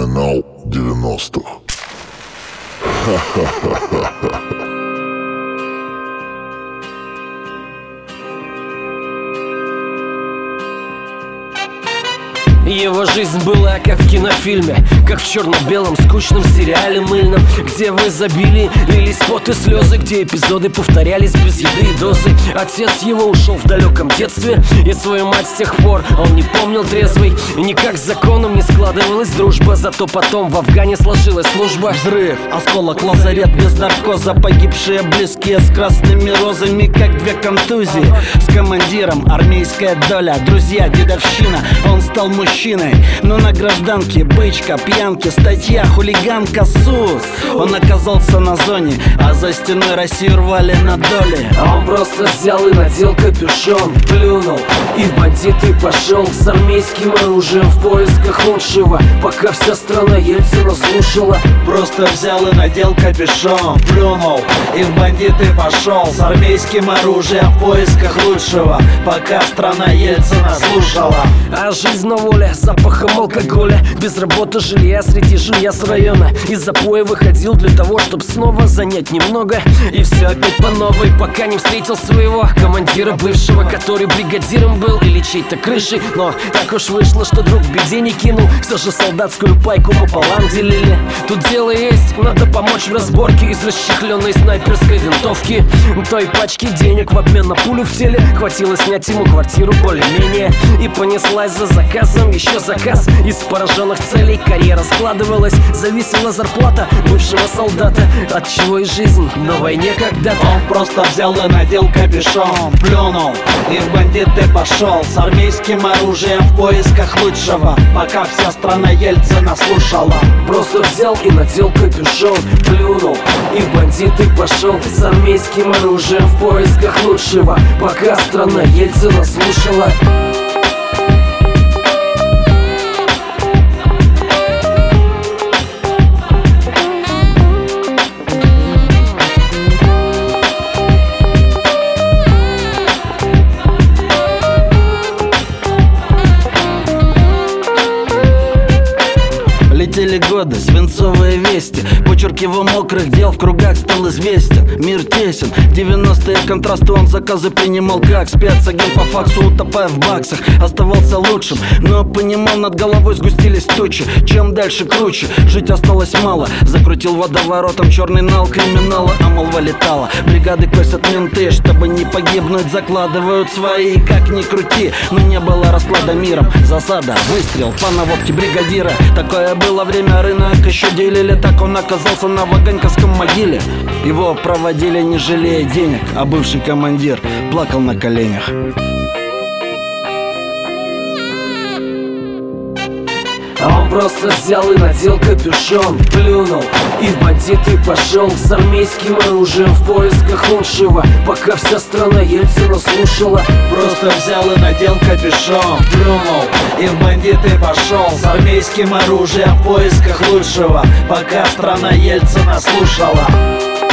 Криминал 90-х. Его жизнь была как в кинофильме, как в черно-белом скучном сериале мыльном, где в изобилии лились пот и слезы, где эпизоды повторялись без еды и дозы. Отец его ушел в далеком детстве, и свою мать с тех пор он не помнил трезвый. И никак с законом не складывалась дружба, зато потом в Афгане сложилась служба. Взрыв, осколок, лазарет без наркоза, погибшие близкие с красными розами, как две контузии. С командиром армейская доля, друзья, дедовщина, он стал мужчиной. Но на гражданке бычка, пьянки, статья, хулиганка, СУС. Он оказался на зоне, а за стеной Россию рвали на доли. А он просто взял и надел капюшон, плюнул и в бандиты пошел с армейским оружием в поисках лучшего, пока вся страна Ельцина слушала. Просто взял и надел капюшон, плюнул и в бандиты пошел с армейским оружием в поисках лучшего, пока страна Ельцина слушала. А жизнь на воле, запахом алкоголя, без работы, жилья среди жилья с района. Из запоя выходил для того, чтобы снова занять немного. И все опять по новой, пока не встретил своего командира бывшего, который бригадиром был или чьей-то крышей. Но так уж вышло, что друг в беде не кинул. Все же солдатскую пайку пополам делили. Тут дело есть, надо помочь в разборке из расчехленной снайперской винтовки. Той пачки денег в обмен на пулю в теле хватило снять ему квартиру более-менее. И понеслась за заказом еще заказ. Из пораженных целей карьера складывалась, зависела зарплата бывшего солдата, от чего и жизнь на войне когда-то. Он просто взял и надел капюшон, плюнул и в бандиты пошел с армейским оружием в поисках лучшего, пока вся страна Ельцина слушала. Просто взял и надел капюшон, плюнул и в бандиты пошел с армейским оружием в поисках лучшего, пока страна Ельцина слушала. Летели годы, свинцовые вести, почерк его мокрых дел в кругах стал известен. Мир тесен, 90-е контрасты, он заказы принимал как спецагент по факсу, утопая в баксах. Оставался лучшим, но понимал, над головой сгустились тучи. Чем дальше круче, жить осталось мало. Закрутил водоворотом черный нал криминала, а молва летала. Бригады косят менты, чтобы не погибнуть, закладывают свои, как ни крути. Но не было расклада миром, засада, выстрел по наводке бригадира. Такое было время, рынок еще делили, так он оказался на Ваганьковском могиле. Его проводили, не жалея денег, а бывший командир плакал на коленях. А он просто взял и надел капюшон, плюнул и в бандиты пошел с армейским оружием в поисках лучшего, пока вся страна Ельцина слушала. Просто взял и надел капюшон, плюнул и в бандиты пошел с армейским оружием в поисках лучшего, пока страна Ельцина слушала.